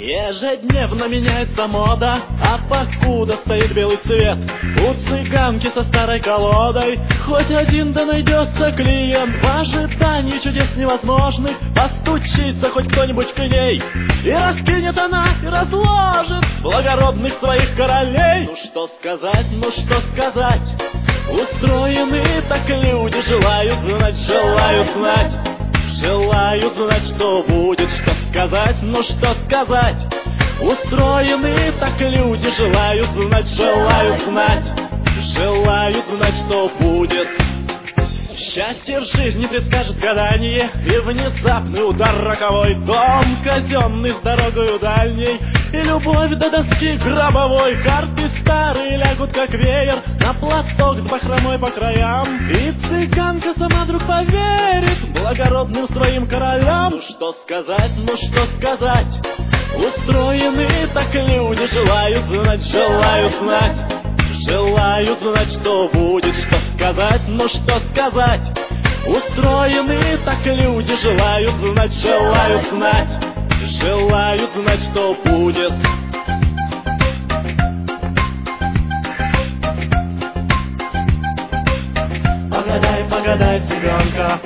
Ежедневно меняется мода, а покуда стоит белый свет, у цыганки со старой колодой хоть один да найдется клиент. В ожидании чудес невозможных постучится хоть кто-нибудь к ней, и раскинет она, и разложит благородных своих королей. Ну что сказать, ну что сказать, устроены так люди, желают знать, желают знать. Желают знать, что будет, что сказать, ну что сказать. Устроены так люди, желают знать, желают знать. Желают знать, что будет. Счастье в жизни предскажет гадание, и внезапный удар роковой, дом казенный с дорогою дальней, и любовь до доски гробовой. Карты старые лягут как веер на платок с бахромой по краям, и цыганка сама вдруг поверит благородным своим королям. Ну что сказать, ну что сказать, устроены так люди, желают знать, желают знать. Желают знать, что будет, что сказать, ну что сказать. Устроены так люди, желают знать, желают знать. Желают знать, что будет. Погадай, погадай, цыганка.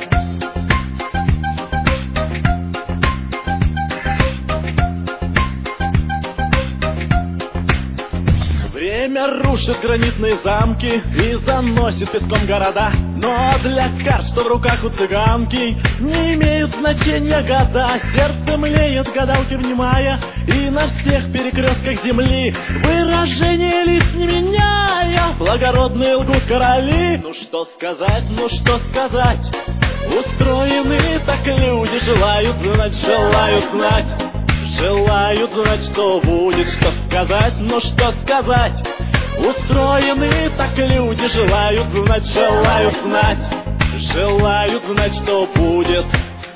Время рушит гранитные замки и заносит песком города, но для карт, что в руках у цыганки, не имеют значения года. Сердце млеет, гадалки внимая, и на всех перекрестках земли выражение лиц не меняя, благородные лгут короли. Ну что сказать, ну что сказать, устроены так люди, желают знать, желают знать. Желают знать, что будет, что сказать, ну что сказать. Устроены так люди, желают знать, желают знать. Желают знать, что будет.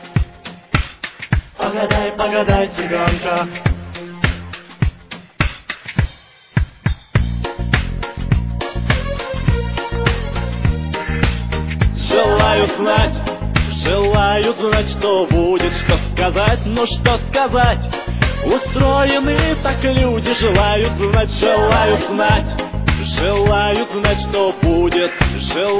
Погадай, погадай, цыганка. Желают знать, желают знать, что будет, что сказать, ну что сказать. Устроены так люди, желают знать, желают знать. Желают знать, что будет.